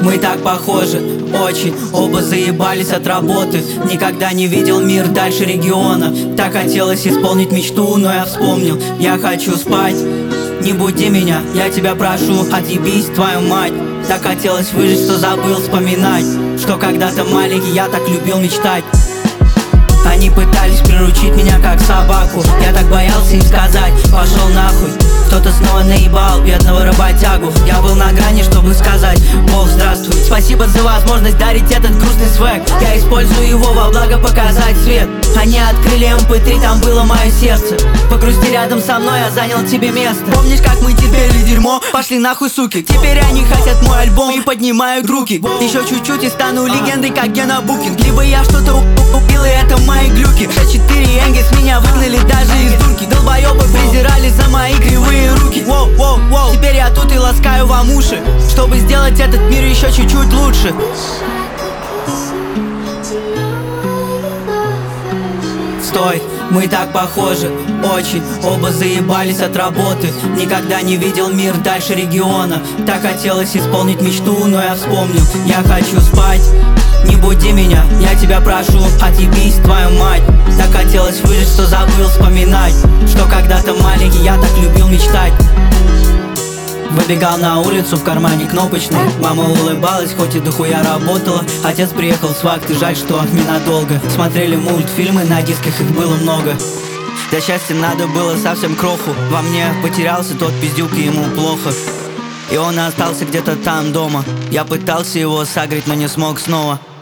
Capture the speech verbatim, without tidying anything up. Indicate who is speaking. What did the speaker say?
Speaker 1: мы так похожи, очень. Оба заебались от работы. Никогда не видел мир дальше региона. Так хотелось исполнить мечту, но я вспомнил, я хочу спать. Не буди меня, я тебя прошу, отъебись, твою мать. Так хотелось выжить, что забыл вспоминать, что когда-то маленький я так любил мечтать. Они пытались приручить меня как собаку. Я так боялся им сказать, пошел нахуй. Кто-то снова наебал бедного работягу. Я был на грани, чтобы сказать: Бог, здравствуй. Спасибо за возможность дарить этот грустный свек. Я использую его во благо показать свет. Они открыли эм пэ три, там было мое сердце. Погрузти рядом со мной, я занял тебе место. Помнишь, как мы терпели дерьмо? Пошли нахуй, суки. Теперь они хотят мой альбом и поднимают руки. Еще чуть-чуть и стану легендой, как Гена Букин. Либо я что-то убил, и это мои глюки. шесть четыре Энгельс, меня выгнали даже из дурки. Долбоёбы презирали за мои кривые руки. Воу, воу, воу. Теперь я тут и ласкаю вам уши, чтобы сделать этот мир еще чуть-чуть лучше. Стой, мы так похожи, очень. Оба заебались от работы. Никогда не видел мир дальше региона. Так хотелось исполнить мечту, но я вспомнил, я хочу спать. Не буди меня, я тебя прошу, отъебись, твою мать. Так хотелось выжить, что забыл вспоминать, что когда-то маленький я так любил мечтать. Выбегал на улицу, в кармане кнопочный. Мама улыбалась, хоть и дохуя работала. Отец приехал с вахты, жаль, что ненадолго. Смотрели мультфильмы, на дисках их было много. Для счастья надо было совсем кроху. Во мне потерялся тот пиздюк, и ему плохо. И он остался где-то там дома. Я пытался его согреть, но не смог снова.